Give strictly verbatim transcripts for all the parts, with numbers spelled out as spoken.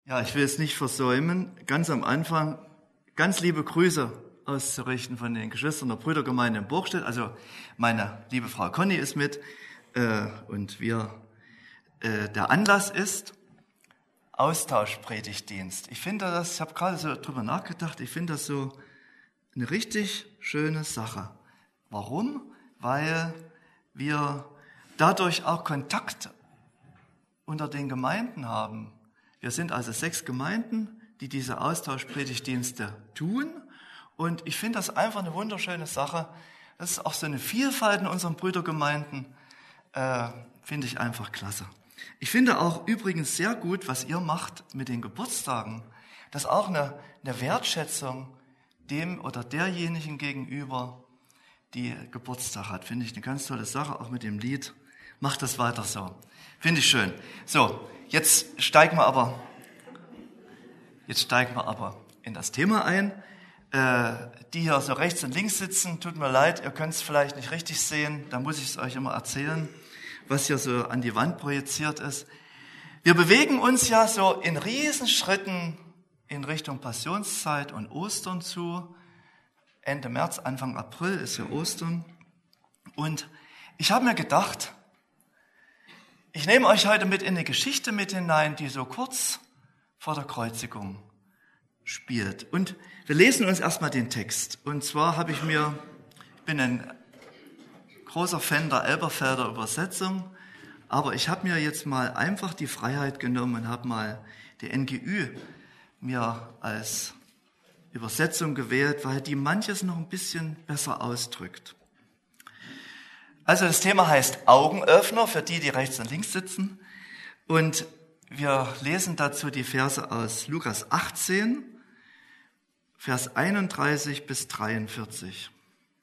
Ja, ich will es nicht versäumen, ganz am Anfang ganz liebe Grüße auszurichten von den Geschwistern der Brüdergemeinde in Burgstedt. Also meine liebe Frau Conny ist mit äh, und wir, äh, der Anlass ist Austauschpredigtdienst. Ich finde das, ich habe gerade so drüber nachgedacht, ich finde das so eine richtig schöne Sache. Warum? Weil wir dadurch auch Kontakt unter den Gemeinden haben. Wir sind also sechs Gemeinden, die diese Austauschpredigtdienste tun. Und ich finde das einfach eine wunderschöne Sache. Das ist auch so eine Vielfalt in unseren Brüdergemeinden. Äh, finde ich einfach klasse. Ich finde auch übrigens sehr gut, was ihr macht mit den Geburtstagen. Das ist auch eine, eine Wertschätzung dem oder derjenigen gegenüber, die Geburtstag hat. Finde ich eine ganz tolle Sache, auch mit dem Lied. Macht das weiter so. Finde ich schön. So, jetzt steigen wir aber, jetzt steigen wir aber in das Thema ein. Äh, die hier so rechts und links sitzen, tut mir leid, ihr könnt es vielleicht nicht richtig sehen. Da muss ich es euch immer erzählen, was hier so an die Wand projiziert ist. Wir bewegen uns ja so in Riesenschritten in Richtung Passionszeit und Ostern zu. Ende März, Anfang April ist ja Ostern. Und ich habe mir gedacht, ich nehme euch heute mit in eine Geschichte mit hinein, die so kurz vor der Kreuzigung spielt. Und wir lesen uns erstmal den Text. Und zwar habe ich mir, ich bin ein großer Fan der Elberfelder Übersetzung, aber ich habe mir jetzt mal einfach die Freiheit genommen und habe mal die N G Ü mir als Übersetzung gewählt, weil die manches noch ein bisschen besser ausdrückt. Also das Thema heißt Augenöffner für die, die rechts und links sitzen. Und wir lesen dazu die Verse aus Lukas achtzehn, Vers einunddreißig bis dreiundvierzig.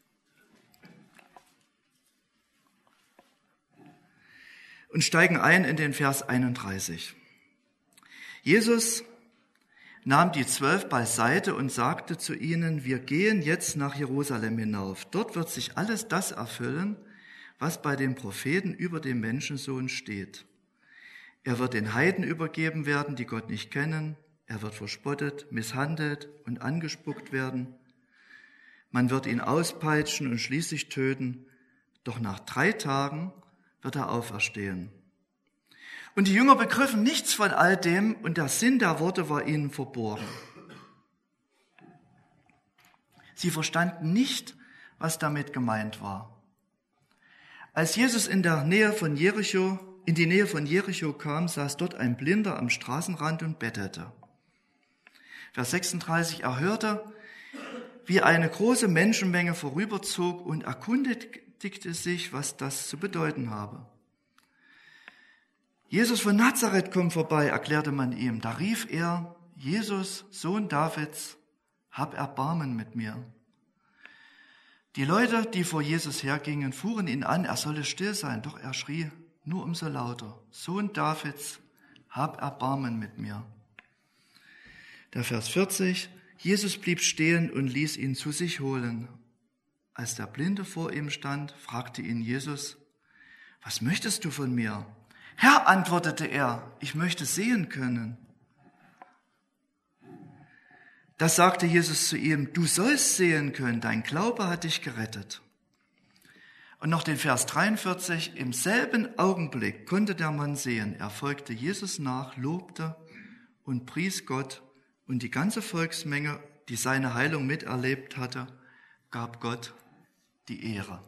Und steigen ein in den Vers einunddreißig. Jesus nahm die Zwölf beiseite und sagte zu ihnen, wir gehen jetzt nach Jerusalem hinauf. Dort wird sich alles das erfüllen, was bei den Propheten über den Menschensohn steht. Er wird den Heiden übergeben werden, die Gott nicht kennen. Er wird verspottet, misshandelt und angespuckt werden. Man wird ihn auspeitschen und schließlich töten. Doch nach drei Tagen wird er auferstehen. Und die Jünger begriffen nichts von all dem und der Sinn der Worte war ihnen verborgen. Sie verstanden nicht, was damit gemeint war. Als Jesus in der Nähe von Jericho, in die Nähe von Jericho kam, saß dort ein Blinder am Straßenrand und bettelte. Vers sechsunddreißig, er hörte, wie eine große Menschenmenge vorüberzog und erkundigte sich, was das zu bedeuten habe. Jesus von Nazareth kommt vorbei, erklärte man ihm. Da rief er, Jesus, Sohn Davids, hab Erbarmen mit mir. Die Leute, die vor Jesus hergingen, fuhren ihn an, er solle still sein, doch er schrie nur umso lauter, Sohn Davids, hab Erbarmen mit mir. Der Vers vierzig, Jesus blieb stehen und ließ ihn zu sich holen. Als der Blinde vor ihm stand, fragte ihn Jesus, was möchtest du von mir? Herr, antwortete er, ich möchte sehen können. Da sagte Jesus zu ihm, du sollst sehen können, dein Glaube hat dich gerettet. Und noch den Vers dreiundvierzig, im selben Augenblick konnte der Mann sehen, er folgte Jesus nach, lobte und pries Gott und die ganze Volksmenge, die seine Heilung miterlebt hatte, gab Gott die Ehre.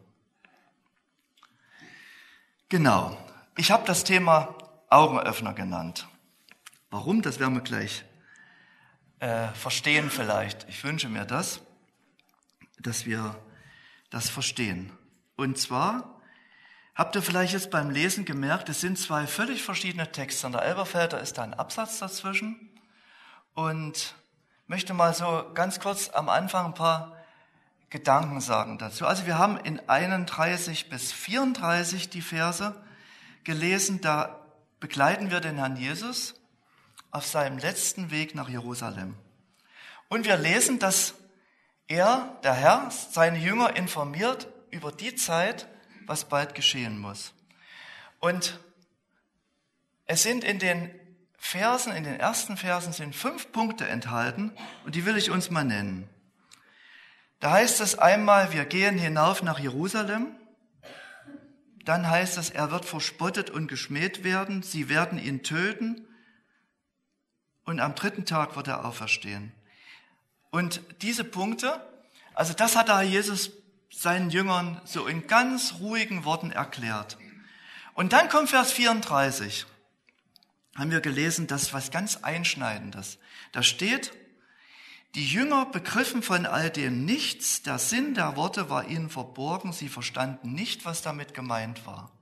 Genau. Ich habe das Thema Augenöffner genannt. Warum? Das werden wir gleich äh, verstehen vielleicht. Ich wünsche mir das, dass wir das verstehen. Und zwar habt ihr vielleicht jetzt beim Lesen gemerkt, es sind zwei völlig verschiedene Texte. In der Elberfelder ist da ein Absatz dazwischen. Und möchte mal so ganz kurz am Anfang ein paar Gedanken sagen dazu. Also wir haben in einunddreißig bis vierunddreißig die Verse gelesen, da begleiten wir den Herrn Jesus auf seinem letzten Weg nach Jerusalem. Und wir lesen, dass er, der Herr, seine Jünger informiert über die Zeit, was bald geschehen muss. Und es sind in den Versen, in den ersten Versen sind fünf Punkte enthalten und die will ich uns mal nennen. Da heißt es einmal, wir gehen hinauf nach Jerusalem. Dann heißt es, er wird verspottet und geschmäht werden. Sie werden ihn töten. Und am dritten Tag wird er auferstehen. Und diese Punkte, also das hat da Jesus seinen Jüngern so in ganz ruhigen Worten erklärt. Und dann kommt Vers vierunddreißig. Haben wir gelesen, das ist was ganz Einschneidendes. Da steht, die Jünger begriffen von all dem nichts, der Sinn der Worte war ihnen verborgen, sie verstanden nicht, was damit gemeint war.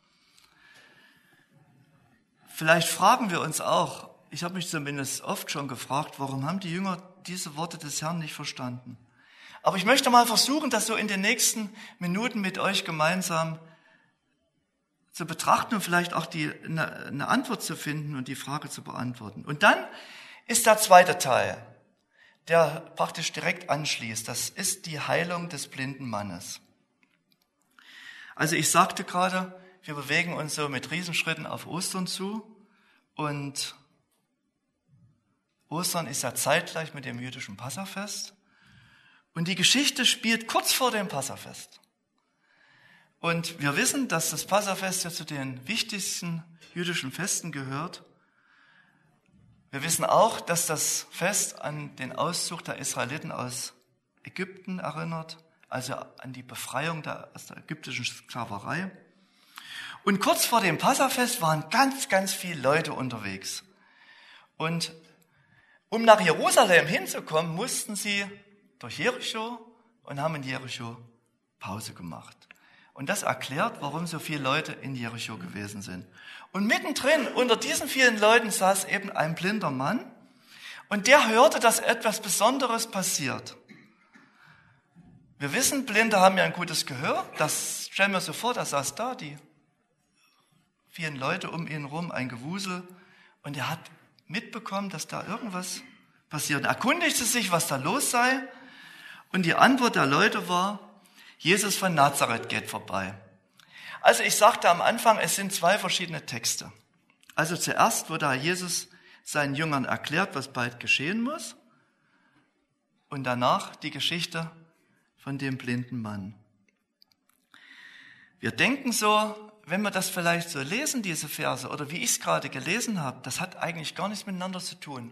Vielleicht fragen wir uns auch, ich habe mich zumindest oft schon gefragt, warum haben die Jünger diese Worte des Herrn nicht verstanden? Aber ich möchte mal versuchen, das so in den nächsten Minuten mit euch gemeinsam zu betrachten und vielleicht auch die, eine, eine Antwort zu finden und die Frage zu beantworten. Und dann ist der zweite Teil, der praktisch direkt anschließt. Das ist die Heilung des blinden Mannes. Also ich sagte gerade, wir bewegen uns so mit Riesenschritten auf Ostern zu und Ostern ist ja zeitgleich mit dem jüdischen Passafest und die Geschichte spielt kurz vor dem Passafest. Und wir wissen, dass das Passafest ja zu den wichtigsten jüdischen Festen gehört. Wir wissen auch, dass das Fest an den Auszug der Israeliten aus Ägypten erinnert, also an die Befreiung der, aus der ägyptischen Sklaverei. Und kurz vor dem Passafest waren ganz, ganz viele Leute unterwegs. Und um nach Jerusalem hinzukommen, mussten sie durch Jericho und haben in Jericho Pause gemacht. Und das erklärt, warum so viele Leute in Jericho gewesen sind. Und mittendrin, unter diesen vielen Leuten, saß eben ein blinder Mann. Und der hörte, dass etwas Besonderes passiert. Wir wissen, Blinde haben ja ein gutes Gehör. Das stellen wir so vor, da saß da die vielen Leute um ihn rum, ein Gewusel. Und er hat mitbekommen, dass da irgendwas passiert. Er erkundigte sich, was da los sei. Und die Antwort der Leute war, Jesus von Nazareth geht vorbei. Also ich sagte am Anfang, es sind zwei verschiedene Texte. Also zuerst, wo da Jesus seinen Jüngern erklärt, was bald geschehen muss. Und danach die Geschichte von dem blinden Mann. Wir denken so, wenn wir das vielleicht so lesen, diese Verse, oder wie ich es gerade gelesen habe, das hat eigentlich gar nichts miteinander zu tun.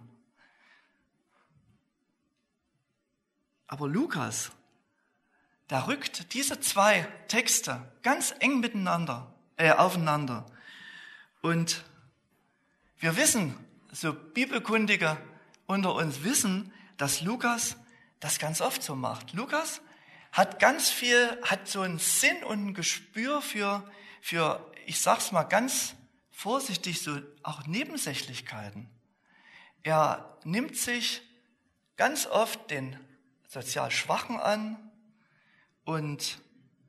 Aber Lukas, da rückt diese zwei Texte ganz eng miteinander, äh, aufeinander. Und wir wissen, so Bibelkundige unter uns wissen, dass Lukas das ganz oft so macht. Lukas hat ganz viel, hat so einen Sinn und ein Gespür für, für, ich sag's mal ganz vorsichtig, so auch Nebensächlichkeiten. Er nimmt sich ganz oft den sozial Schwachen an, und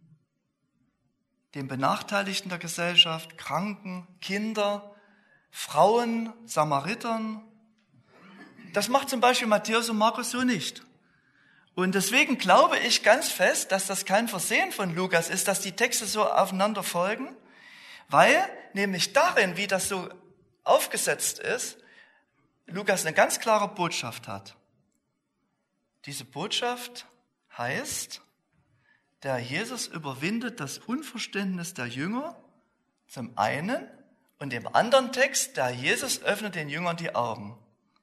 den Benachteiligten der Gesellschaft, Kranken, Kinder, Frauen, Samaritern. Das macht zum Beispiel Matthäus und Markus so nicht. Und deswegen glaube ich ganz fest, dass das kein Versehen von Lukas ist, dass die Texte so aufeinander folgen, weil nämlich darin, wie das so aufgesetzt ist, Lukas eine ganz klare Botschaft hat. Diese Botschaft heißt, der Jesus überwindet das Unverständnis der Jünger zum einen und im anderen Text, der Jesus öffnet den Jüngern die Augen.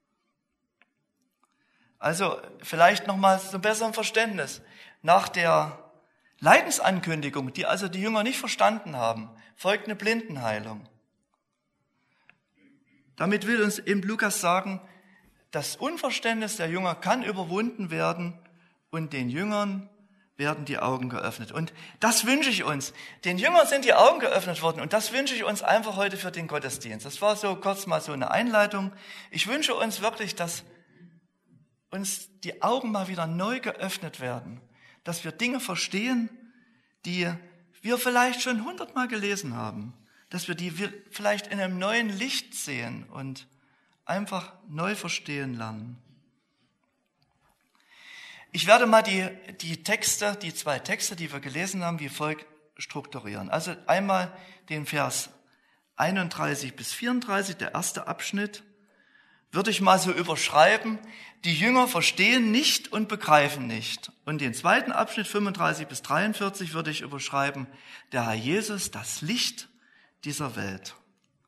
Also vielleicht nochmal zum besseren Verständnis. Nach der Leidensankündigung, die also die Jünger nicht verstanden haben, folgt eine Blindenheilung. Damit will uns eben Lukas sagen, das Unverständnis der Jünger kann überwunden werden und den Jüngern werden die Augen geöffnet. Und das wünsche ich uns. Den Jüngern sind die Augen geöffnet worden und das wünsche ich uns einfach heute für den Gottesdienst. Das war so kurz mal so eine Einleitung. Ich wünsche uns wirklich, dass uns die Augen mal wieder neu geöffnet werden, dass wir Dinge verstehen, die wir vielleicht schon hundertmal gelesen haben, dass wir die vielleicht in einem neuen Licht sehen und einfach neu verstehen lernen. Ich werde mal die, die Texte, die zwei Texte, die wir gelesen haben, wie folgt strukturieren. Also einmal den Vers einunddreißig bis vierunddreißig, der erste Abschnitt, würde ich mal so überschreiben, die Jünger verstehen nicht und begreifen nicht. Und den zweiten Abschnitt, fünfunddreißig bis dreiundvierzig, würde ich überschreiben, der Herr Jesus, das Licht dieser Welt.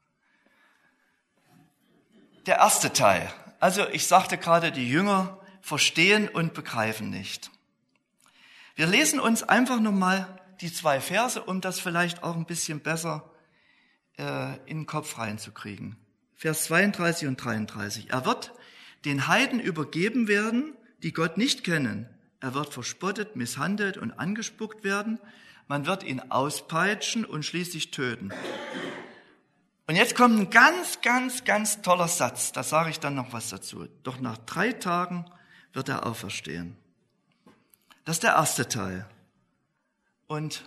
Der erste Teil, also ich sagte gerade, die Jünger verstehen und begreifen nicht. Wir lesen uns einfach nochmal die zwei Verse, um das vielleicht auch ein bisschen besser äh, in den Kopf reinzukriegen. Vers zweiunddreißig und dreiunddreißig. Er wird den Heiden übergeben werden, die Gott nicht kennen. Er wird verspottet, misshandelt und angespuckt werden. Man wird ihn auspeitschen und schließlich töten. Und jetzt kommt ein ganz, ganz, ganz toller Satz. Da sage ich dann noch was dazu. Doch nach drei Tagen wird er auferstehen. Das ist der erste Teil. Und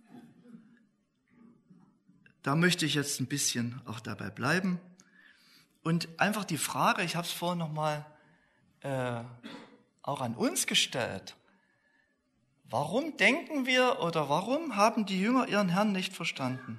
da möchte ich jetzt ein bisschen auch dabei bleiben. Und einfach die Frage, ich habe es vorhin nochmal äh, auch an uns gestellt. Warum denken wir oder warum haben die Jünger ihren Herrn nicht verstanden?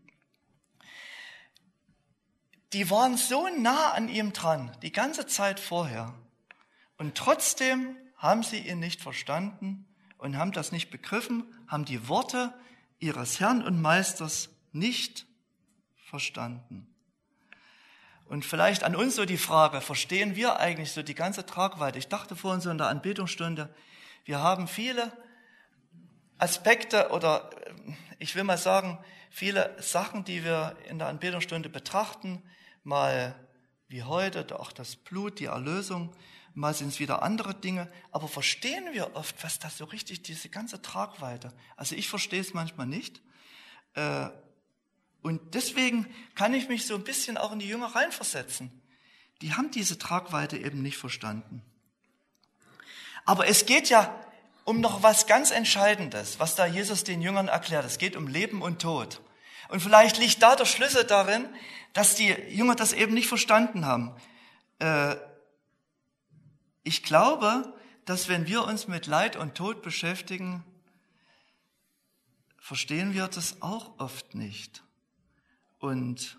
Die waren so nah an ihm dran, die ganze Zeit vorher. Und trotzdem haben sie ihn nicht verstanden und haben das nicht begriffen, haben die Worte ihres Herrn und Meisters nicht verstanden. Und vielleicht an uns so die Frage, verstehen wir eigentlich so die ganze Tragweite? Ich dachte vorhin so in der Anbetungsstunde, wir haben viele Aspekte oder ich will mal sagen, viele Sachen, die wir in der Anbetungsstunde betrachten, mal wie heute, auch das Blut, die Erlösung, mal sind es wieder andere Dinge, aber verstehen wir oft, was das so richtig, diese ganze Tragweite, also ich verstehe es manchmal nicht, und deswegen kann ich mich so ein bisschen auch in die Jünger reinversetzen. Die haben diese Tragweite eben nicht verstanden. Aber es geht ja um noch was ganz Entscheidendes, was da Jesus den Jüngern erklärt. Es geht um Leben und Tod. Und vielleicht liegt da der Schlüssel darin, dass die Jünger das eben nicht verstanden haben. Äh, ich glaube, dass wenn wir uns mit Leid und Tod beschäftigen, verstehen wir das auch oft nicht. Und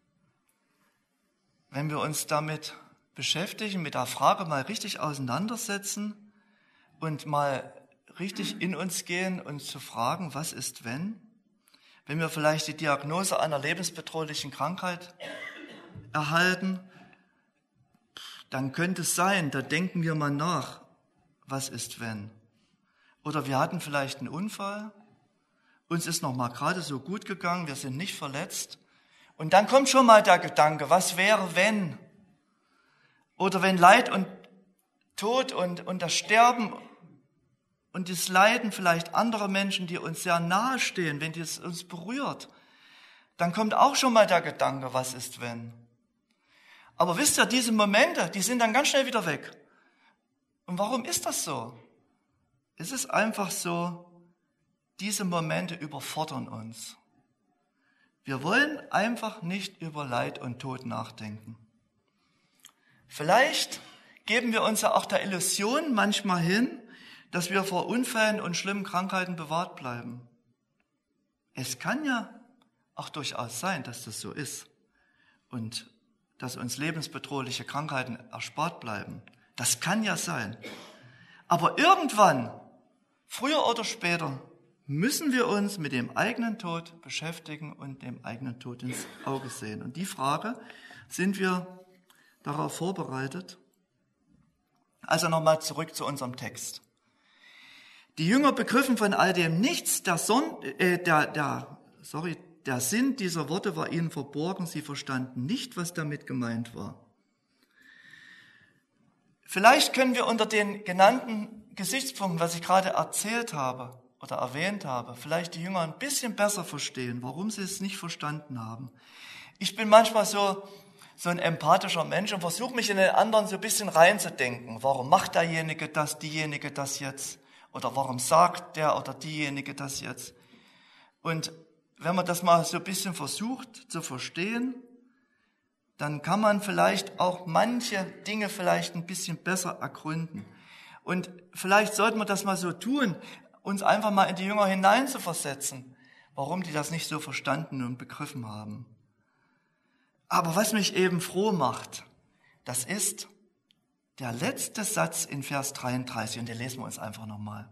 wenn wir uns damit beschäftigen, mit der Frage mal richtig auseinandersetzen und mal richtig in uns gehen und zu fragen, was ist wenn? Wenn wir vielleicht die Diagnose einer lebensbedrohlichen Krankheit erhalten, dann könnte es sein, da denken wir mal nach, was ist wenn? Oder wir hatten vielleicht einen Unfall, uns ist noch mal gerade so gut gegangen, wir sind nicht verletzt. Und dann kommt schon mal der Gedanke, was wäre wenn? Oder wenn Leid und Tod und, und das Sterben und das Leiden vielleicht anderer Menschen, die uns sehr nahe stehen, wenn das uns berührt, dann kommt auch schon mal der Gedanke, was ist wenn? Aber wisst ihr, diese Momente, die sind dann ganz schnell wieder weg. Und warum ist das so? Es ist einfach so, diese Momente überfordern uns. Wir wollen einfach nicht über Leid und Tod nachdenken. Vielleicht geben wir uns ja auch der Illusion manchmal hin, dass wir vor Unfällen und schlimmen Krankheiten bewahrt bleiben. Es kann ja auch durchaus sein, dass das so ist und dass uns lebensbedrohliche Krankheiten erspart bleiben. Das kann ja sein. Aber irgendwann, früher oder später, müssen wir uns mit dem eigenen Tod beschäftigen und dem eigenen Tod ins Auge sehen. Und die Frage, sind wir darauf vorbereitet? Also nochmal zurück zu unserem Text. Die Jünger begriffen von all dem nichts. Der, Son, äh, der, der, sorry, der Sinn dieser Worte war ihnen verborgen. Sie verstanden nicht, was damit gemeint war. Vielleicht können wir unter den genannten Gesichtspunkten, was ich gerade erzählt habe, oder erwähnt habe, vielleicht die Jünger ein bisschen besser verstehen, warum sie es nicht verstanden haben. Ich bin manchmal so, so ein empathischer Mensch und versuche mich in den anderen so ein bisschen reinzudenken. Warum macht derjenige das, diejenige das jetzt? Oder warum sagt der oder diejenige das jetzt? Und wenn man das mal so ein bisschen versucht zu verstehen, dann kann man vielleicht auch manche Dinge vielleicht ein bisschen besser ergründen. Und vielleicht sollten wir das mal so tun, uns einfach mal in die Jünger hineinzuversetzen, warum die das nicht so verstanden und begriffen haben. Aber was mich eben froh macht, das ist der letzte Satz in Vers dreiunddreißig, und den lesen wir uns einfach nochmal.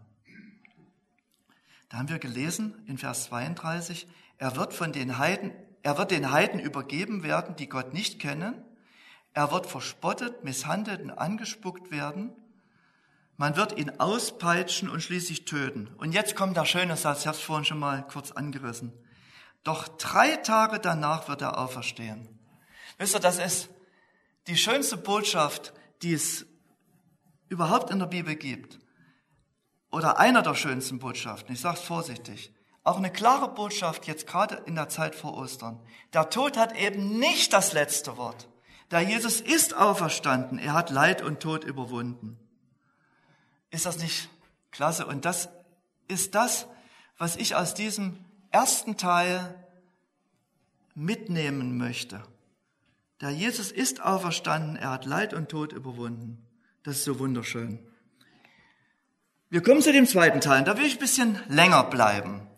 Da haben wir gelesen in Vers zweiunddreißig, er wird von den Heiden, er wird den Heiden übergeben werden, die Gott nicht kennen. Er wird verspottet, misshandelt und angespuckt werden. Man wird ihn auspeitschen und schließlich töten. Und jetzt kommt der schöne Satz, ich habe es vorhin schon mal kurz angerissen. Doch drei Tage danach wird er auferstehen. Wisst ihr, das ist die schönste Botschaft, die es überhaupt in der Bibel gibt. Oder einer der schönsten Botschaften, ich sage es vorsichtig. Auch eine klare Botschaft jetzt gerade in der Zeit vor Ostern. Der Tod hat eben nicht das letzte Wort. Der Jesus ist auferstanden, er hat Leid und Tod überwunden. Ist das nicht klasse? Und das ist das, was ich aus diesem ersten Teil mitnehmen möchte. Der Jesus ist auferstanden, er hat Leid und Tod überwunden. Das ist so wunderschön. Wir kommen zu dem zweiten Teil, da will ich ein bisschen länger bleiben.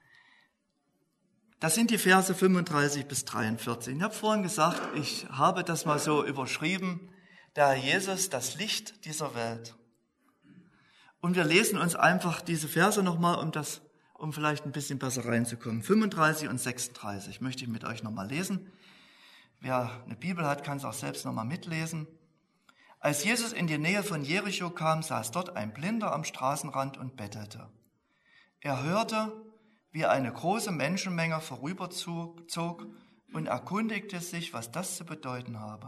Das sind die Verse fünfunddreißig bis dreiundvierzig. Ich habe vorhin gesagt, ich habe das mal so überschrieben, der Jesus, das Licht dieser Welt. Und wir lesen uns einfach diese Verse nochmal, um das, um vielleicht ein bisschen besser reinzukommen. fünfunddreißig und sechsunddreißig möchte ich mit euch nochmal lesen. Wer eine Bibel hat, kann es auch selbst nochmal mitlesen. Als Jesus in die Nähe von Jericho kam, saß dort ein Blinder am Straßenrand und bettelte. Er hörte, wie eine große Menschenmenge vorüberzog und erkundigte sich, was das zu bedeuten habe.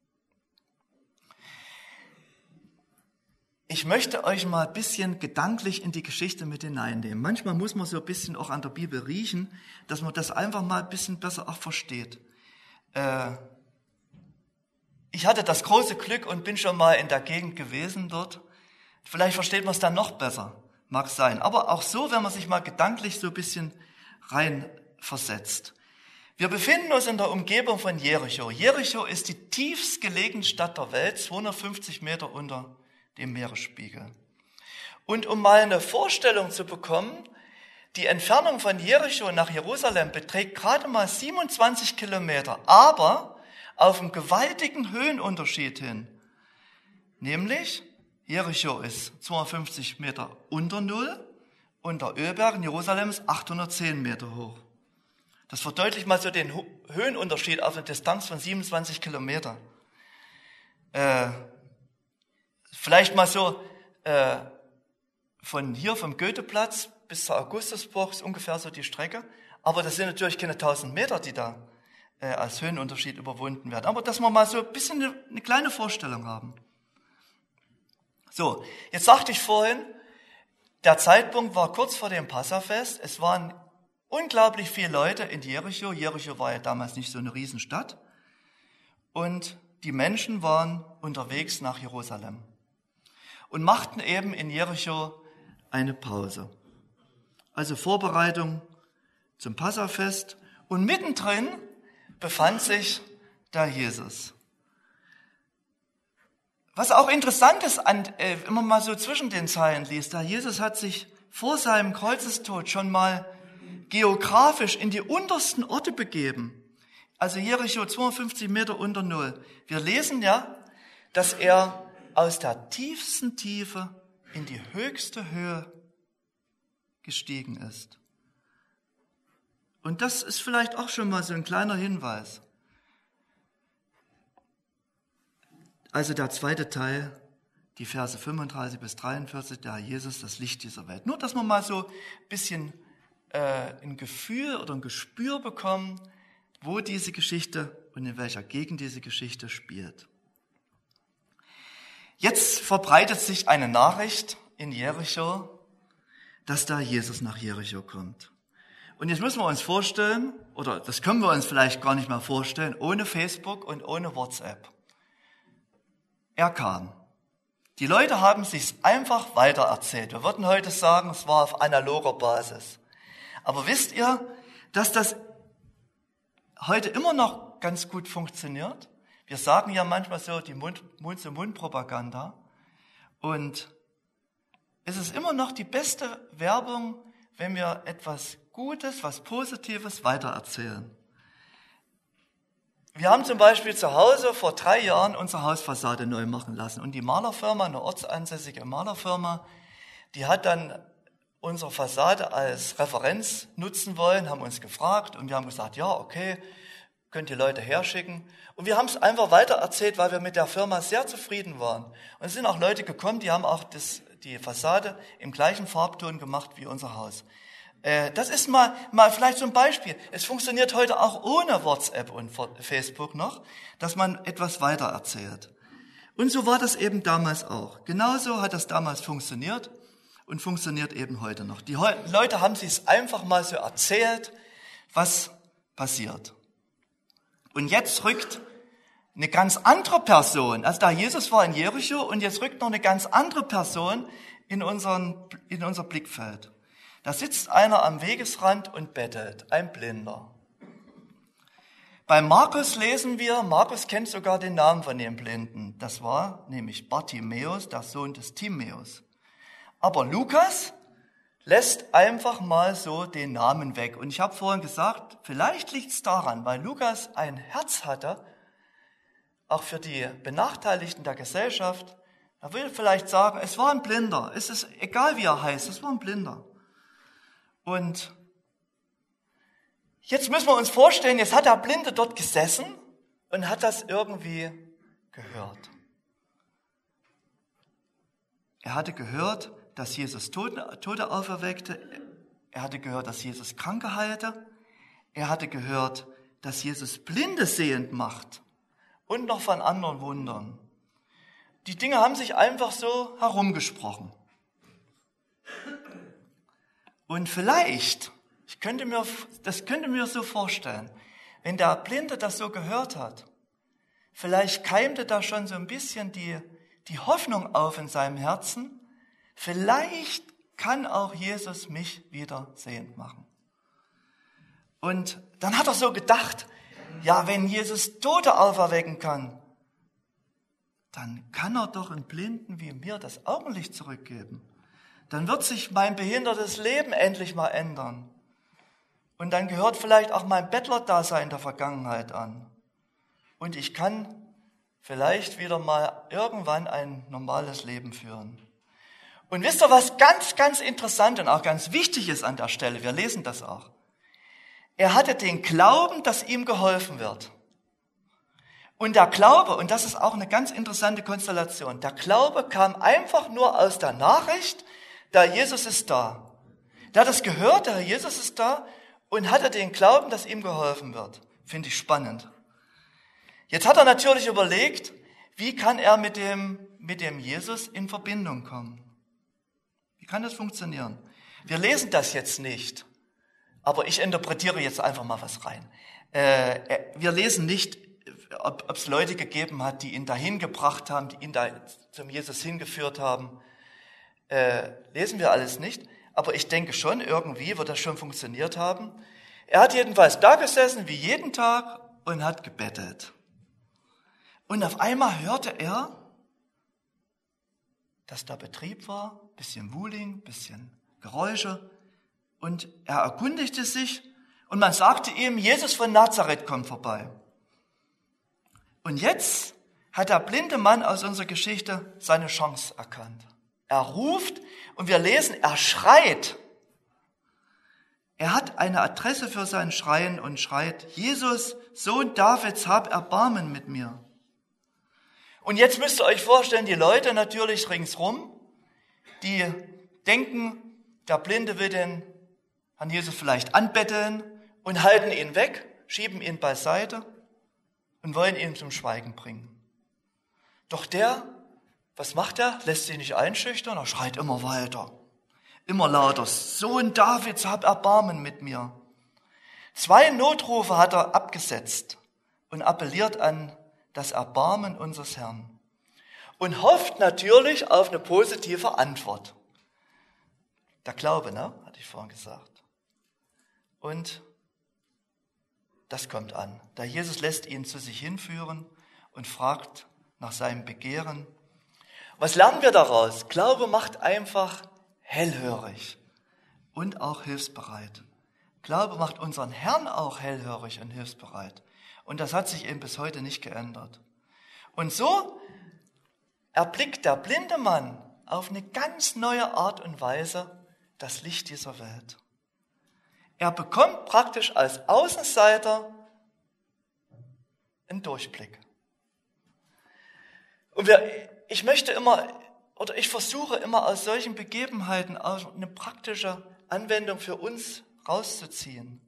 Ich möchte euch mal ein bisschen gedanklich in die Geschichte mit hineinnehmen. Manchmal muss man so ein bisschen auch an der Bibel riechen, dass man das einfach mal ein bisschen besser auch versteht. Äh, ich hatte das große Glück und bin schon mal in der Gegend gewesen dort. Vielleicht versteht man es dann noch besser, mag sein. Aber auch so, wenn man sich mal gedanklich so ein bisschen reinversetzt. Wir befinden uns in der Umgebung von Jericho. Jericho ist die tiefst gelegene Stadt der Welt, zweihundertfünfzig Meter unter dem Meeresspiegel. Und um mal eine Vorstellung zu bekommen, die Entfernung von Jericho nach Jerusalem beträgt gerade mal siebenundzwanzig Kilometer, aber auf einem gewaltigen Höhenunterschied hin. Nämlich, Jericho ist zweihundertfünfzig Meter unter Null und der Ölberg in Jerusalem ist achthundertzehn Meter hoch. Das verdeutlicht mal so den Höhenunterschied auf einer Distanz von siebenundzwanzig Kilometer. Äh, vielleicht mal so, äh, von hier vom Goetheplatz bis zur Augustusburg ist ungefähr so die Strecke. Aber das sind natürlich keine tausend Meter, die da äh, als Höhenunterschied überwunden werden. Aber dass wir mal so ein bisschen eine, eine kleine Vorstellung haben. So, jetzt sagte ich vorhin, der Zeitpunkt war kurz vor dem Passafest. Es waren unglaublich viele Leute in Jericho. Jericho war ja damals nicht so eine Riesenstadt. Und die Menschen waren unterwegs nach Jerusalem und machten eben in Jericho eine Pause. Also Vorbereitung zum Passafest. Und mittendrin befand sich der Jesus. Was auch interessant ist, äh, wenn man mal so zwischen den Zeilen liest, der Jesus hat sich vor seinem Kreuzestod schon mal geografisch in die untersten Orte begeben. Also Jericho zweihundertfünfzig Meter unter Null. Wir lesen ja, dass er aus der tiefsten Tiefe in die höchste Höhe gestiegen ist. Und das ist vielleicht auch schon mal so ein kleiner Hinweis. Also der zweite Teil, die Verse fünfunddreißig bis dreiundvierzig, der Jesus, das Licht dieser Welt. Nur, dass man mal so ein bisschen äh, ein Gefühl oder ein Gespür bekommen, wo diese Geschichte und in welcher Gegend diese Geschichte spielt. Jetzt verbreitet sich eine Nachricht in Jericho, dass da Jesus nach Jericho kommt. Und jetzt müssen wir uns vorstellen, oder das können wir uns vielleicht gar nicht mehr vorstellen, ohne Facebook und ohne WhatsApp. Er kam. Die Leute haben sich's einfach weitererzählt. Wir würden heute sagen, es war auf analoger Basis. Aber wisst ihr, dass das heute immer noch ganz gut funktioniert? Wir sagen ja manchmal so die Mund-zu-Mund-Propaganda. Und es ist immer noch die beste Werbung, wenn wir etwas Gutes, was Positives weitererzählen. Wir haben zum Beispiel zu Hause vor drei Jahren unsere Hausfassade neu machen lassen. Und die Malerfirma, eine ortsansässige Malerfirma, die hat dann unsere Fassade als Referenz nutzen wollen, haben uns gefragt und wir haben gesagt, ja, okay, könnt ihr Leute herschicken. Und wir haben es einfach weiter erzählt, weil wir mit der Firma sehr zufrieden waren. Und es sind auch Leute gekommen, die haben auch das, die Fassade im gleichen Farbton gemacht wie unser Haus. Das ist mal, mal vielleicht so ein Beispiel. Es funktioniert heute auch ohne WhatsApp und Facebook noch, dass man etwas weiter erzählt. Und so war das eben damals auch. Genauso hat das damals funktioniert und funktioniert eben heute noch. Die Leute haben sich es einfach mal so erzählt, was passiert. Und jetzt rückt eine ganz andere Person, also da Jesus war in Jericho und jetzt rückt noch eine ganz andere Person in, unseren, in unser Blickfeld. Da sitzt einer am Wegesrand und bettelt, ein Blinder. Bei Markus lesen wir, Markus kennt sogar den Namen von dem Blinden. Das war nämlich Bartimäus, der Sohn des Timäus. Aber Lukas lässt einfach mal so den Namen weg. Und ich habe vorhin gesagt, vielleicht liegt es daran, weil Lukas ein Herz hatte, auch für die Benachteiligten der Gesellschaft. Er will vielleicht sagen, es war ein Blinder. Es ist egal, wie er heißt, es war ein Blinder. Und jetzt müssen wir uns vorstellen, jetzt hat der Blinde dort gesessen und hat das irgendwie gehört. Er hatte gehört, dass Jesus Tote, Tote auferweckte. Er hatte gehört, dass Jesus Kranke heilte. Er hatte gehört, dass Jesus Blinde sehend macht. Und noch von anderen Wundern. Die Dinge haben sich einfach so herumgesprochen. Und vielleicht, ich könnte mir, das könnte mir so vorstellen, wenn der Blinde das so gehört hat, vielleicht keimte da schon so ein bisschen die, die Hoffnung auf in seinem Herzen, vielleicht kann auch Jesus mich wieder sehend machen. Und dann hat er so gedacht, ja, wenn Jesus Tote auferwecken kann, dann kann er doch einen Blinden wie mir das Augenlicht zurückgeben. Dann wird sich mein behindertes Leben endlich mal ändern. Und dann gehört vielleicht auch mein Bettlerdasein der Vergangenheit an. Und ich kann vielleicht wieder mal irgendwann ein normales Leben führen. Und wisst ihr, was ganz, ganz interessant und auch ganz wichtig ist an der Stelle? Wir lesen das auch. Er hatte den Glauben, dass ihm geholfen wird. Und der Glaube, und das ist auch eine ganz interessante Konstellation, der Glaube kam einfach nur aus der Nachricht, der Jesus ist da. Der hat es gehört, der Herr Jesus ist da und hatte den Glauben, dass ihm geholfen wird. Finde ich spannend. Jetzt hat er natürlich überlegt, wie kann er mit dem, mit dem Jesus in Verbindung kommen? Wie kann das funktionieren? Wir lesen das jetzt nicht, aber ich interpretiere jetzt einfach mal was rein. Äh, wir lesen nicht, ob es Leute gegeben hat, die ihn dahin gebracht haben, die ihn da zum Jesus hingeführt haben. Äh, lesen wir alles nicht, aber ich denke schon, irgendwie wird das schon funktioniert haben. Er hat jedenfalls da gesessen, wie jeden Tag, und hat gebettelt. Und auf einmal hörte er, dass da Betrieb war, bisschen Wuling, bisschen Geräusche, und er erkundigte sich, und man sagte ihm, Jesus von Nazareth kommt vorbei. Und jetzt hat der blinde Mann aus unserer Geschichte seine Chance erkannt. Er ruft und wir lesen, er schreit. Er hat eine Adresse für sein Schreien und schreit, Jesus, Sohn Davids, hab Erbarmen mit mir. Und jetzt müsst ihr euch vorstellen, die Leute natürlich ringsrum, die denken, der Blinde will den Herrn Jesus vielleicht anbetteln und halten ihn weg, schieben ihn beiseite und wollen ihn zum Schweigen bringen. Doch der, was macht er? Lässt sich nicht einschüchtern, er schreit immer weiter, immer lauter. Sohn Davids, hab Erbarmen mit mir. Zwei Notrufe hat er abgesetzt und appelliert an das Erbarmen unseres Herrn und hofft natürlich auf eine positive Antwort. Der Glaube, ne? Hatte ich vorhin gesagt. Und das kommt an. Der Jesus lässt ihn zu sich hinführen und fragt nach seinem Begehren. Was lernen wir daraus? Glaube macht einfach hellhörig und auch hilfsbereit. Glaube macht unseren Herrn auch hellhörig und hilfsbereit. Und das hat sich eben bis heute nicht geändert. Und so erblickt der blinde Mann auf eine ganz neue Art und Weise das Licht dieser Welt. Er bekommt praktisch als Außenseiter einen Durchblick. Und wir, ich möchte immer, oder ich versuche immer aus solchen Begebenheiten auch eine praktische Anwendung für uns rauszuziehen.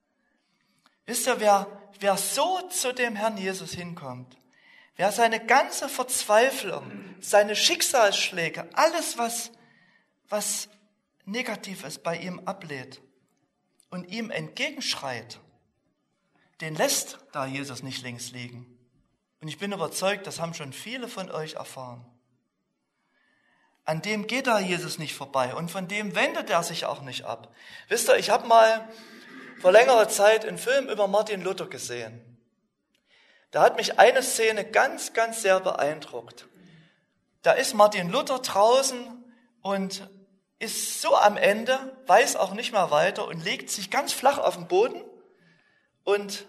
Wisst ihr, wer, wer so zu dem Herrn Jesus hinkommt, wer seine ganze Verzweiflung, seine Schicksalsschläge, alles, was, was negativ ist, bei ihm ablehnt und ihm entgegenschreit, den lässt da Jesus nicht links liegen. Und ich bin überzeugt, das haben schon viele von euch erfahren. An dem geht da Jesus nicht vorbei und von dem wendet er sich auch nicht ab. Wisst ihr, ich habe mal vor längerer Zeit einen Film über Martin Luther gesehen. Da hat mich eine Szene ganz, ganz sehr beeindruckt. Da ist Martin Luther draußen und ist so am Ende, weiß auch nicht mehr weiter und legt sich ganz flach auf den Boden und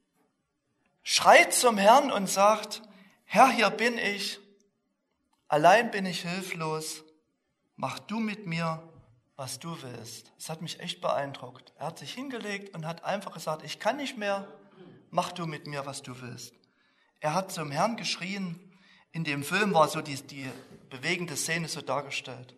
schreit zum Herrn und sagt, Herr, hier bin ich, allein bin ich hilflos, mach du mit mir, was du willst. Das hat mich echt beeindruckt. Er hat sich hingelegt und hat einfach gesagt, ich kann nicht mehr, mach du mit mir, was du willst. Er hat zum Herrn geschrien. In dem Film war so die, die bewegende Szene so dargestellt.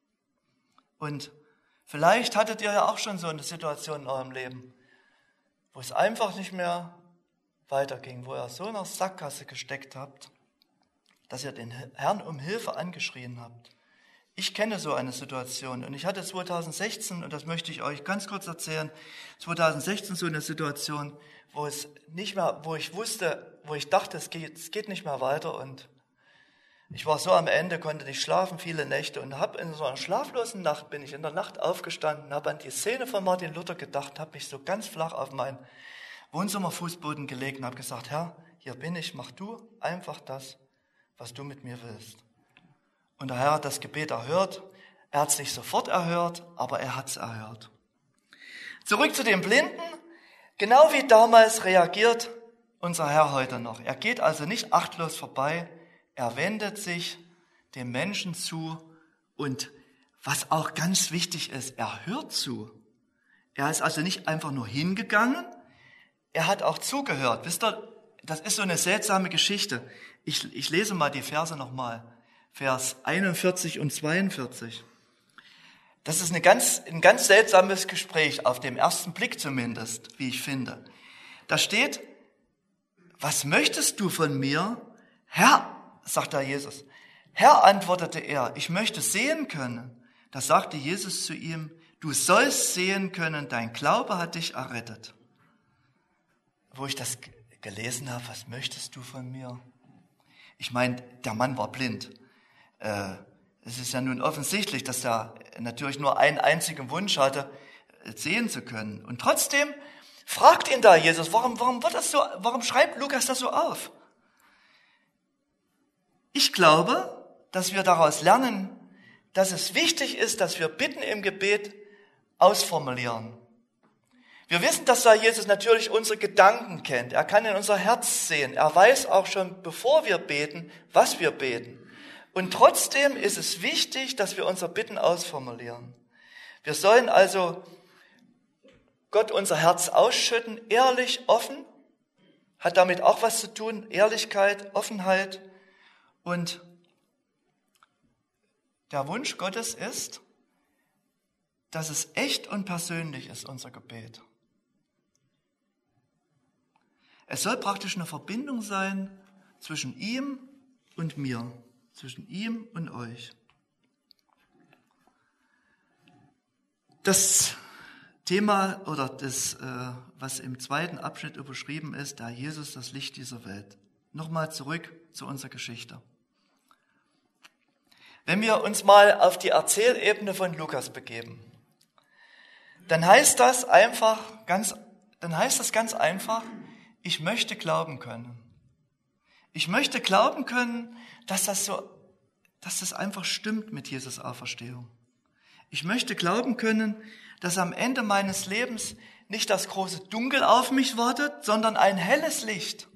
Und vielleicht hattet ihr ja auch schon so eine Situation in eurem Leben, wo es einfach nicht mehr weiterging, wo ihr so in einer Sackgasse gesteckt habt, dass ihr den Herrn um Hilfe angeschrien habt. Ich kenne so eine Situation und ich hatte zwanzig sechzehn, und das möchte ich euch ganz kurz erzählen, zwanzig sechzehn so eine Situation, wo es nicht mehr, wo ich wusste, wo ich dachte, es geht, es geht nicht mehr weiter und ich war so am Ende, konnte nicht schlafen, viele Nächte und habe in so einer schlaflosen Nacht, bin ich in der Nacht aufgestanden, habe an die Szene von Martin Luther gedacht, habe mich so ganz flach auf meinen Wohnzimmerfußboden gelegt und habe gesagt, Herr, hier bin ich, mach du einfach das, was du mit mir willst. Und der Herr hat das Gebet erhört. Er hat es nicht sofort erhört, aber er hat es erhört. Zurück zu den Blinden. Genau wie damals reagiert unser Herr heute noch. Er geht also nicht achtlos vorbei. Er wendet sich dem Menschen zu. Und was auch ganz wichtig ist, er hört zu. Er ist also nicht einfach nur hingegangen. Er hat auch zugehört. Wisst ihr, das ist so eine seltsame Geschichte. Ich, ich lese mal die Verse nochmal. Vers einundvierzig und zweiundvierzig. Das ist eine ganz, ein ganz seltsames Gespräch, auf den ersten Blick zumindest, wie ich finde. Da steht, was möchtest du von mir? Herr, sagt da Jesus. Herr, antwortete er, ich möchte sehen können. Da sagte Jesus zu ihm, du sollst sehen können, dein Glaube hat dich errettet. Wo ich das gelesen habe, was möchtest du von mir? Ich meine, der Mann war blind. Es ist ja nun offensichtlich, dass er natürlich nur einen einzigen Wunsch hatte, sehen zu können. Und trotzdem fragt ihn da Jesus, warum, warum wird das so, warum schreibt Lukas das so auf? Ich glaube, dass wir daraus lernen, dass es wichtig ist, dass wir Bitten im Gebet ausformulieren. Wir wissen, dass da Jesus natürlich unsere Gedanken kennt. Er kann in unser Herz sehen. Er weiß auch schon, bevor wir beten, was wir beten. Und trotzdem ist es wichtig, dass wir unser Bitten ausformulieren. Wir sollen also Gott unser Herz ausschütten, ehrlich, offen, hat damit auch was zu tun, Ehrlichkeit, Offenheit. Und der Wunsch Gottes ist, dass es echt und persönlich ist, unser Gebet. Es soll praktisch eine Verbindung sein zwischen ihm und mir. Zwischen ihm und euch. Das Thema oder das, was im zweiten Abschnitt überschrieben ist, da Jesus das Licht dieser Welt. Nochmal zurück zu unserer Geschichte. Wenn wir uns mal auf die Erzählebene von Lukas begeben, dann heißt das einfach ganz, dann heißt das ganz einfach, ich möchte glauben können. Ich möchte glauben können, dass das so, dass das einfach stimmt mit Jesus Auferstehung. Ich möchte glauben können, dass am Ende meines Lebens nicht das große Dunkel auf mich wartet, sondern ein helles Licht.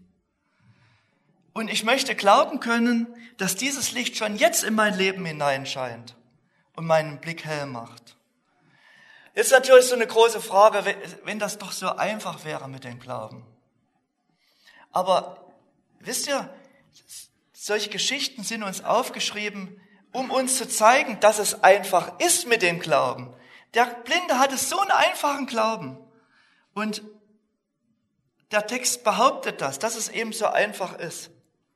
Und ich möchte glauben können, dass dieses Licht schon jetzt in mein Leben hineinscheint und meinen Blick hell macht. Jetzt natürlich so eine große Frage, wenn das doch so einfach wäre mit dem Glauben. Aber wisst ihr, solche Geschichten sind uns aufgeschrieben, um uns zu zeigen, dass es einfach ist mit dem Glauben. Der Blinde hatte so einen einfachen Glauben. Und der Text behauptet das, dass es eben so einfach ist.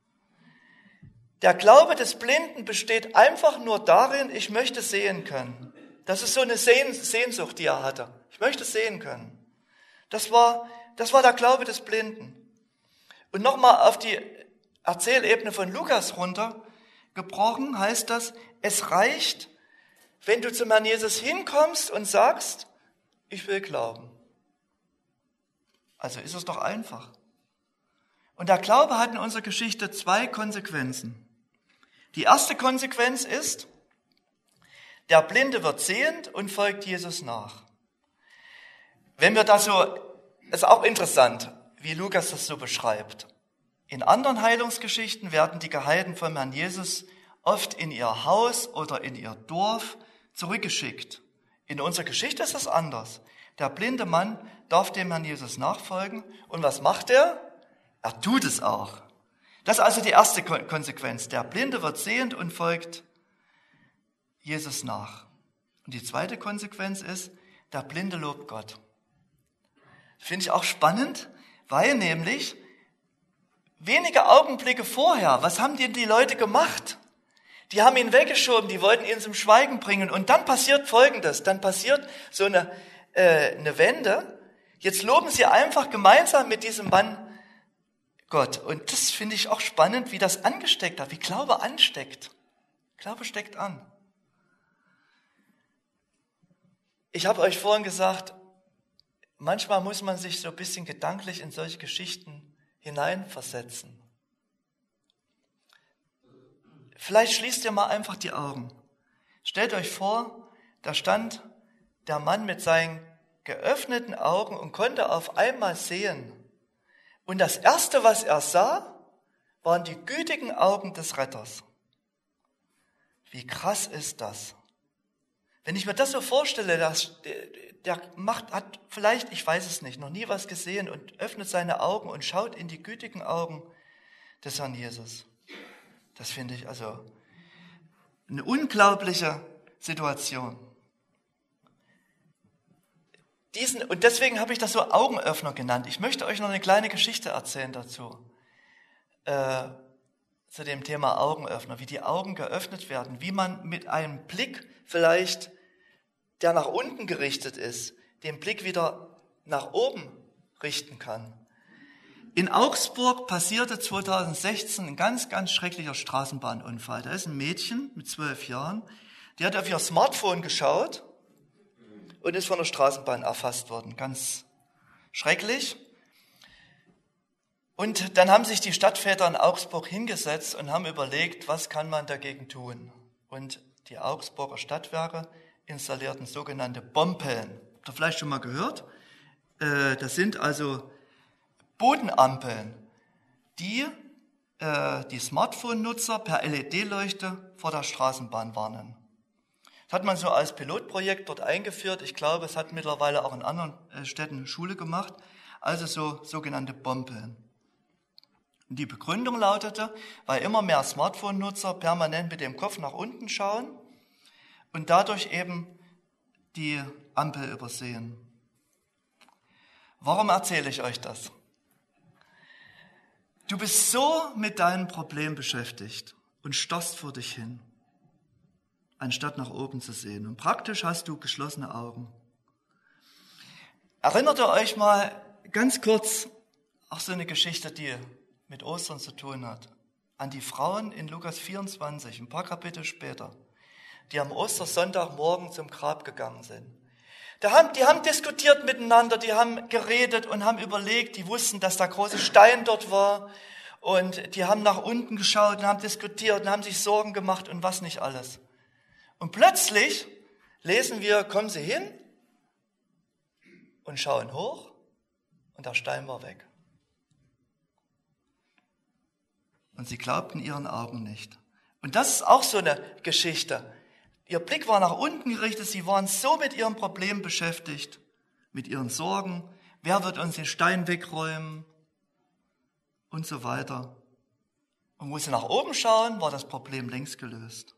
Der Glaube des Blinden besteht einfach nur darin, ich möchte sehen können. Das ist so eine Sehnsucht, die er hatte. Ich möchte sehen können. Das war, das war der Glaube des Blinden. Und nochmal auf die Erzählebene von Lukas runtergebrochen heißt das, es reicht, wenn du zum Herrn Jesus hinkommst und sagst, ich will glauben. Also ist es doch einfach. Und der Glaube hat in unserer Geschichte zwei Konsequenzen. Die erste Konsequenz ist, der Blinde wird sehend und folgt Jesus nach. Wenn wir das so, ist auch interessant, wie Lukas das so beschreibt. In anderen Heilungsgeschichten werden die Geheilten vom Herrn Jesus oft in ihr Haus oder in ihr Dorf zurückgeschickt. In unserer Geschichte ist das anders. Der blinde Mann darf dem Herrn Jesus nachfolgen. Und was macht er? Er tut es auch. Das ist also die erste Konsequenz. Der Blinde wird sehend und folgt Jesus nach. Und die zweite Konsequenz ist, der Blinde lobt Gott. Finde ich auch spannend, weil nämlich wenige Augenblicke vorher, was haben denn die Leute gemacht? Die haben ihn weggeschoben, die wollten ihn zum Schweigen bringen. Und dann passiert Folgendes, dann passiert so eine, äh, eine Wende. Jetzt loben sie einfach gemeinsam mit diesem Mann Gott. Und das finde ich auch spannend, wie das angesteckt hat, wie Glaube ansteckt. Glaube steckt an. Ich habe euch vorhin gesagt, manchmal muss man sich so ein bisschen gedanklich in solche Geschichten hineinversetzen. Vielleicht schließt ihr mal einfach die Augen. Stellt euch vor, da stand der Mann mit seinen geöffneten Augen und konnte auf einmal sehen. Und das Erste, was er sah, waren die gütigen Augen des Retters. Wie krass ist das? Wenn ich mir das so vorstelle, dass der, der macht, hat vielleicht, ich weiß es nicht, noch nie was gesehen und öffnet seine Augen und schaut in die gütigen Augen des Herrn Jesus. Das finde ich also eine unglaubliche Situation. Diesen, und deswegen habe ich das so Augenöffner genannt. Ich möchte euch noch eine kleine Geschichte erzählen dazu. Äh, zu dem Thema Augenöffner, wie die Augen geöffnet werden, wie man mit einem Blick vielleicht, der nach unten gerichtet ist, den Blick wieder nach oben richten kann. In Augsburg passierte zweitausendsechzehn ein ganz, ganz schrecklicher Straßenbahnunfall. Da ist ein Mädchen mit zwölf Jahren, die hat auf ihr Smartphone geschaut und ist von der Straßenbahn erfasst worden. Ganz schrecklich. Und dann haben sich die Stadtväter in Augsburg hingesetzt und haben überlegt, was kann man dagegen tun. Und die Augsburger Stadtwerke installierten sogenannte Bompeln. Habt ihr vielleicht schon mal gehört? Das sind also Bodenampeln, die äh, die Smartphone-Nutzer per L E D-Leuchte vor der Straßenbahn warnen. Das hat man so als Pilotprojekt dort eingeführt. Ich glaube, es hat mittlerweile auch in anderen äh, Städten Schule gemacht. Also so sogenannte Bompeln. Und die Begründung lautete, weil immer mehr Smartphone-Nutzer permanent mit dem Kopf nach unten schauen und dadurch eben die Ampel übersehen. Warum erzähle ich euch das? Du bist so mit deinem Problem beschäftigt und starrst vor dich hin, anstatt nach oben zu sehen. Und praktisch hast du geschlossene Augen. Erinnert ihr euch mal ganz kurz, auch so eine Geschichte, die mit Ostern zu tun hat, an die Frauen in Lukas vierundzwanzig, ein paar Kapitel später, die am Ostersonntagmorgen zum Grab gegangen sind. Die haben, die haben diskutiert miteinander, die haben geredet und haben überlegt, die wussten, dass der große Stein dort war und die haben nach unten geschaut und haben diskutiert und haben sich Sorgen gemacht und was nicht alles. Und plötzlich lesen wir, kommen sie hin und schauen hoch und der Stein war weg. Und sie glaubten ihren Augen nicht. Und das ist auch so eine Geschichte. Ihr Blick war nach unten gerichtet, sie waren so mit ihrem Problem beschäftigt, mit ihren Sorgen. Wer wird uns den Stein wegräumen? Und so weiter. Und wo sie nach oben schauen, war das Problem längst gelöst.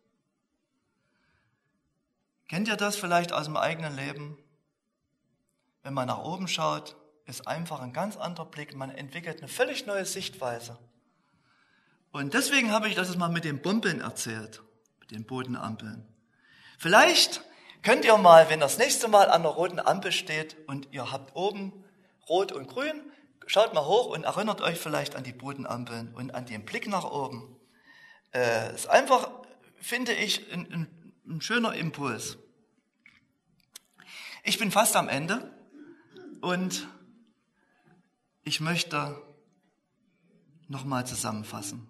Kennt ihr das vielleicht aus dem eigenen Leben? Wenn man nach oben schaut, ist einfach ein ganz anderer Blick. Man entwickelt eine völlig neue Sichtweise. Und deswegen habe ich das jetzt mal mit den Bumpeln erzählt, mit den Bodenampeln. Vielleicht könnt ihr mal, wenn ihr das nächste Mal an der roten Ampel steht und ihr habt oben Rot und Grün, schaut mal hoch und erinnert euch vielleicht an die Bodenampeln und an den Blick nach oben. Äh, ist einfach, finde ich, ein, ein, ein schöner Impuls. Ich bin fast am Ende und ich möchte nochmal zusammenfassen.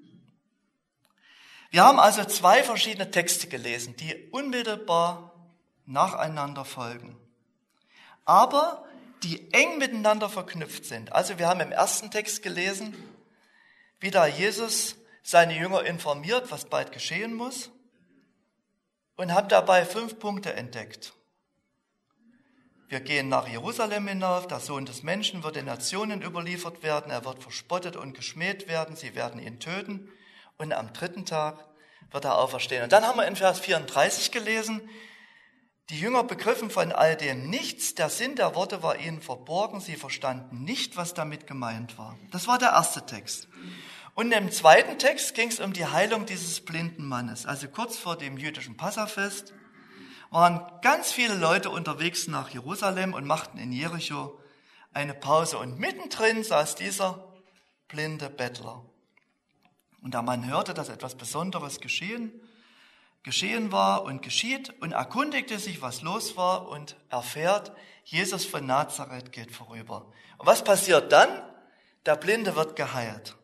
Wir haben also zwei verschiedene Texte gelesen, die unmittelbar nacheinander folgen, aber die eng miteinander verknüpft sind. Also wir haben im ersten Text gelesen, wie da Jesus seine Jünger informiert, was bald geschehen muss, und haben dabei fünf Punkte entdeckt. Wir gehen nach Jerusalem hinauf, der Sohn des Menschen wird den Nationen überliefert werden, er wird verspottet und geschmäht werden, sie werden ihn töten und am dritten Tag wird er auferstehen. Und dann haben wir in Vers vierunddreißig gelesen, die Jünger begriffen von all dem nichts, der Sinn der Worte war ihnen verborgen, sie verstanden nicht, was damit gemeint war. Das war der erste Text. Und im zweiten Text ging es um die Heilung dieses blinden Mannes. Also kurz vor dem jüdischen Passafest waren ganz viele Leute unterwegs nach Jerusalem und machten in Jericho eine Pause. Und mittendrin saß dieser blinde Bettler. Und der Mann hörte, dass etwas Besonderes geschehen, geschehen war und geschieht und erkundigte sich, was los war und erfährt, Jesus von Nazareth geht vorüber. Und was passiert dann? Der Blinde wird geheilt.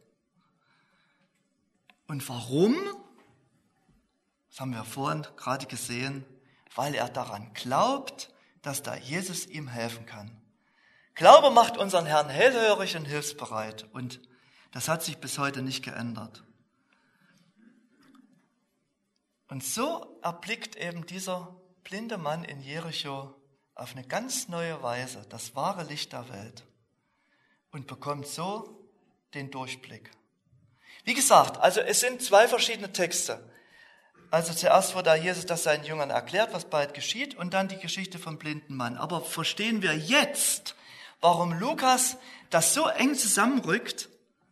Und warum? Das haben wir vorhin gerade gesehen, weil er daran glaubt, dass da Jesus ihm helfen kann. Glaube macht unseren Herrn hellhörig und hilfsbereit und das hat sich bis heute nicht geändert. Und so erblickt eben dieser blinde Mann in Jericho auf eine ganz neue Weise das wahre Licht der Welt und bekommt so den Durchblick. Wie gesagt, also es sind zwei verschiedene Texte. Also zuerst wird da Jesus das seinen Jüngern erklärt, was bald geschieht, und dann die Geschichte vom blinden Mann. Aber verstehen wir jetzt, warum Lukas das so eng zusammenrückt?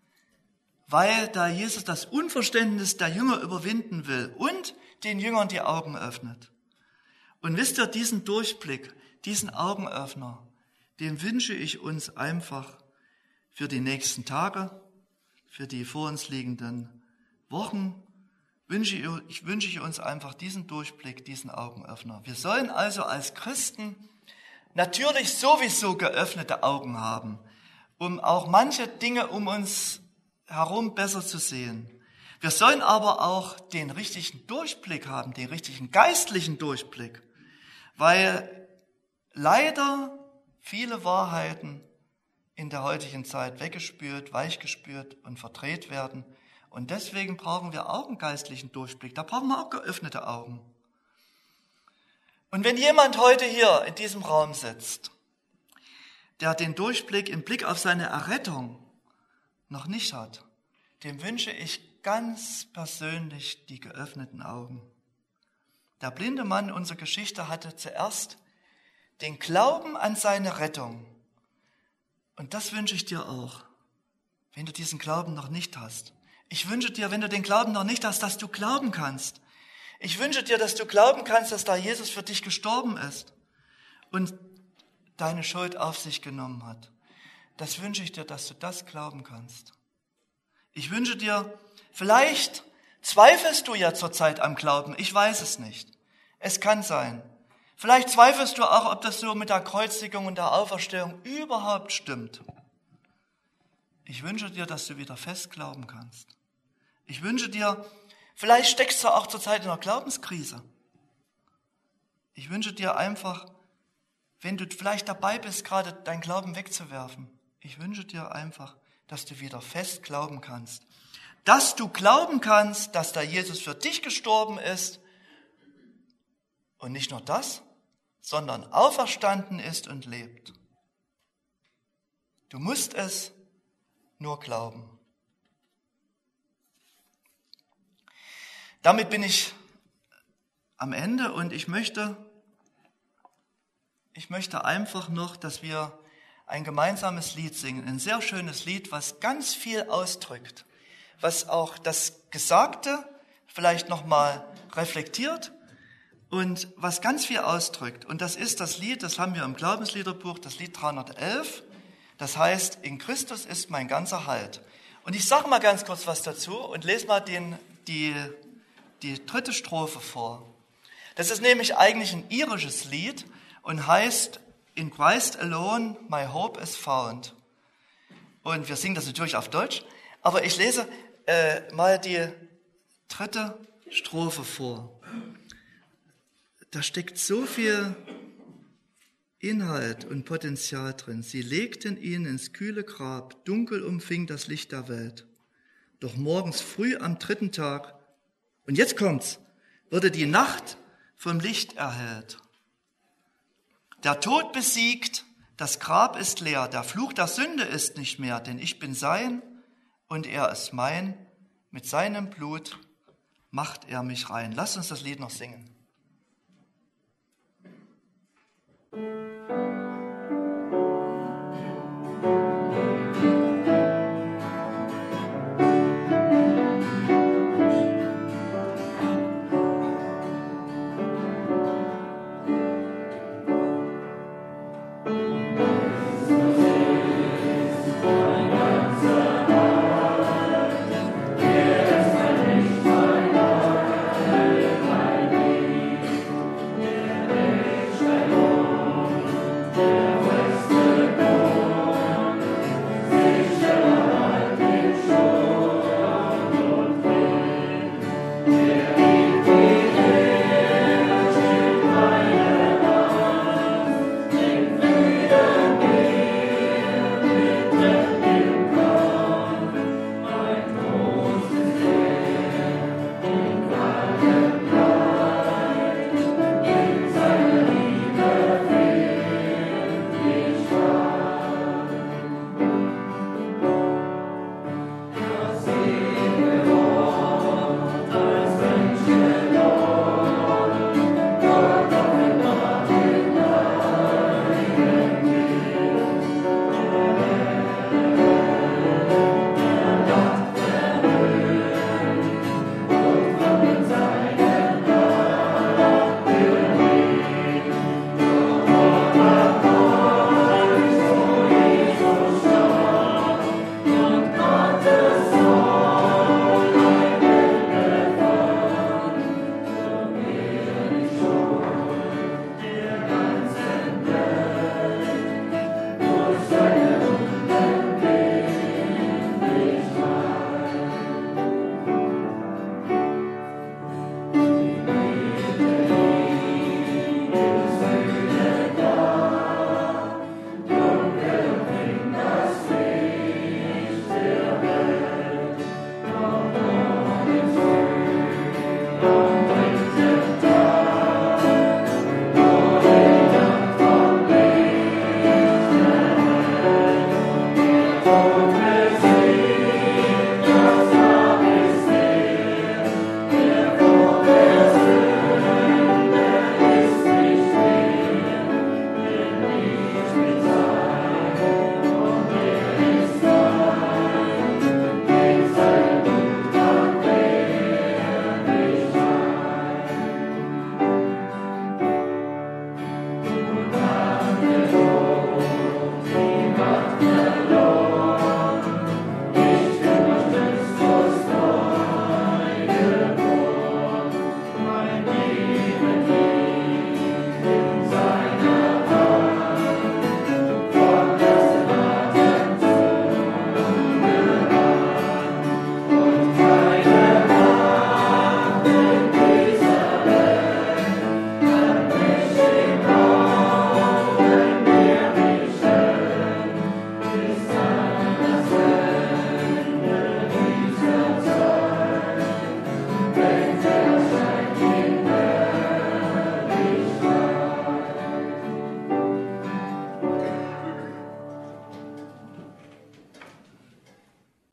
Weil da Jesus das Unverständnis der Jünger überwinden will und den Jüngern die Augen öffnet. Und wisst ihr, diesen Durchblick, diesen Augenöffner, den wünsche ich uns einfach für die nächsten Tage, für die vor uns liegenden Wochen, wünsche ich, ich wünsche ich uns einfach diesen Durchblick, diesen Augenöffner. Wir sollen also als Christen natürlich sowieso geöffnete Augen haben, um auch manche Dinge um uns herum besser zu sehen. Wir sollen aber auch den richtigen Durchblick haben, den richtigen geistlichen Durchblick, weil leider viele Wahrheiten in der heutigen Zeit weggespült, weichgespült und verdreht werden. Und deswegen brauchen wir auch einen geistlichen Durchblick. Da brauchen wir auch geöffnete Augen. Und wenn jemand heute hier in diesem Raum sitzt, der den Durchblick im Blick auf seine Errettung noch nicht hat, dem wünsche ich ganz persönlich die geöffneten Augen. Der blinde Mann unserer Geschichte hatte zuerst den Glauben an seine Rettung. Und das wünsche ich dir auch, wenn du diesen Glauben noch nicht hast. Ich wünsche dir, wenn du den Glauben noch nicht hast, dass du glauben kannst. Ich wünsche dir, dass du glauben kannst, dass da Jesus für dich gestorben ist und deine Schuld auf sich genommen hat. Das wünsche ich dir, dass du das glauben kannst. Ich wünsche dir, vielleicht zweifelst du ja zurzeit am Glauben, ich weiß es nicht. Es kann sein. Vielleicht zweifelst du auch, ob das so mit der Kreuzigung und der Auferstehung überhaupt stimmt. Ich wünsche dir, dass du wieder fest glauben kannst. Ich wünsche dir, vielleicht steckst du auch zurzeit in einer Glaubenskrise. Ich wünsche dir einfach, wenn du vielleicht dabei bist, gerade deinen Glauben wegzuwerfen, ich wünsche dir einfach, dass du wieder fest glauben kannst. Dass du glauben kannst, dass da Jesus für dich gestorben ist und nicht nur das, sondern auferstanden ist und lebt. Du musst es nur glauben. Damit bin ich am Ende und ich möchte, ich möchte einfach noch, dass wir ein gemeinsames Lied singen. Ein sehr schönes Lied, was ganz viel ausdrückt, was auch das Gesagte vielleicht nochmal reflektiert und was ganz viel ausdrückt. Und das ist das Lied, das haben wir im Glaubensliederbuch, das Lied dreihundertelf. Das heißt, in Christus ist mein ganzer Halt. Und ich sage mal ganz kurz was dazu und lese mal den, die, die dritte Strophe vor. Das ist nämlich eigentlich ein irisches Lied und heißt, In Christ alone my hope is found. Und wir singen das natürlich auf Deutsch, aber ich lese äh, mal die dritte Strophe vor. Da steckt so viel Inhalt und Potenzial drin. Sie legten ihn ins kühle Grab, dunkel umfing das Licht der Welt. Doch morgens früh am dritten Tag, und jetzt kommt's, wurde die Nacht vom Licht erhellt. Der Tod besiegt, das Grab ist leer, der Fluch der Sünde ist nicht mehr, denn ich bin sein und er ist mein. Mit seinem Blut macht er mich rein. Lasst uns das Lied noch singen.